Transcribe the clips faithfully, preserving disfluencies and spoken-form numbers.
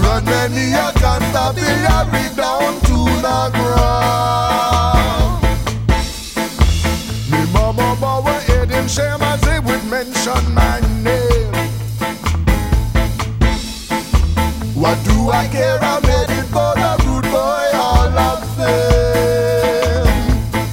But many a canterbury down to the ground. Me mama bow head him shame as he would mention my name. What do I care? I made it for the rude boy all of fame.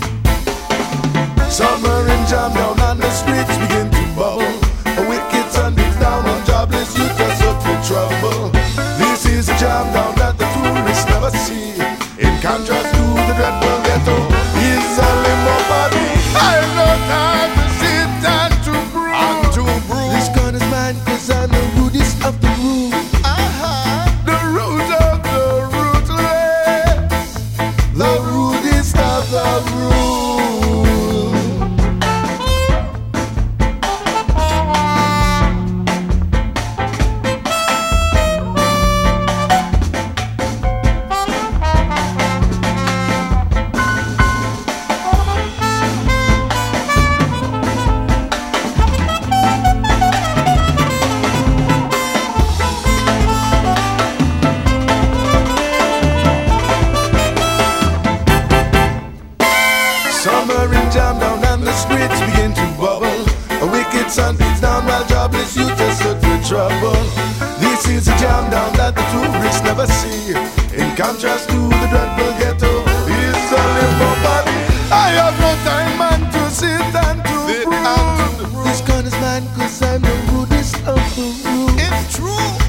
Summer in jam down and the streets begin to bubble. A wicked sun beats down on jobless youth just up for trouble. This is a jam down that the tourists never see. In contrast to the dreadful ghetto, is a limbo body. I have no time to sit and to brew. And to brew. This gun is mine cause I'm the rudest of the rude. The root of the rootless, the rudest of the rude. Summer in jam down and the streets begin to bubble. A wicked sun beats down while jobless youth just look for trouble. This is a jam down that the tourists never see. In contrast to the dreadful ghetto, it's a limbo body. I have no time man to sit and to brood. This gun is mine cause I'm the rudest of the rude. It's true.